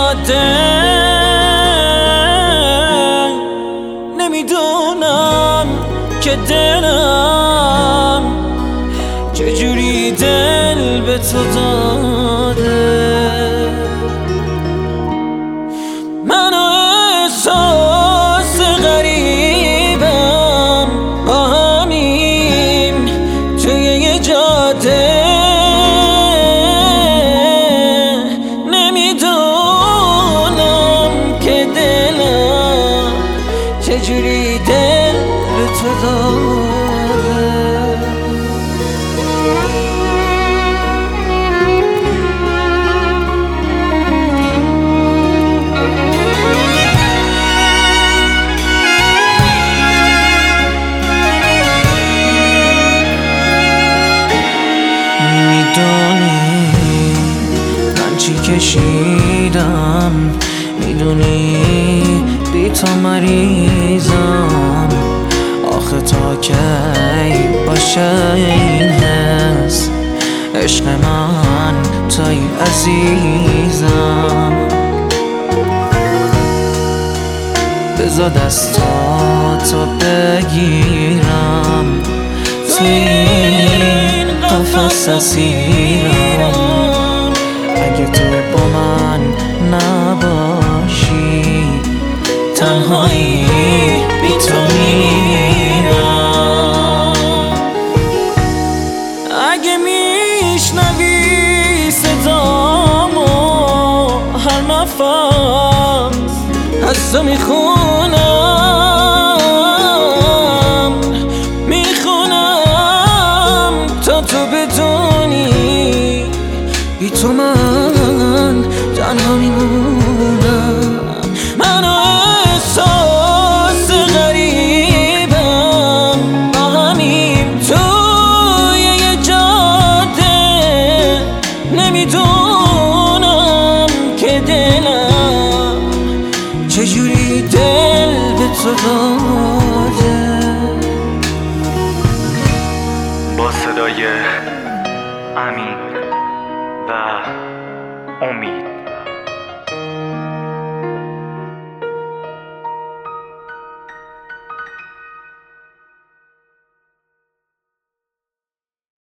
جاده نمیدونم که دلم چجوری دل به تو داده. من احساس غریبم با همیم توی یه جاده نمیدونم که دلم چجوری دل به تو داده. میدونی من چی کشیدم، میدونی بی تو مریضم. آخه تا کی باشه این حس، عشق من توی عزیزم. بذار دستاتو بگیرم، توی این قفس اسیرم. اگه تو با من نباشی تنهایی بی تو میرم. اگه میشنوی صدامو هر نفس از تو میخونم تا تو بدونی بی تو من تنها میمونم. من احساس غریبم با همیم توی یه جاده نمیدونم که دلم چجوری دل به تو داده. با صدای امین و امید.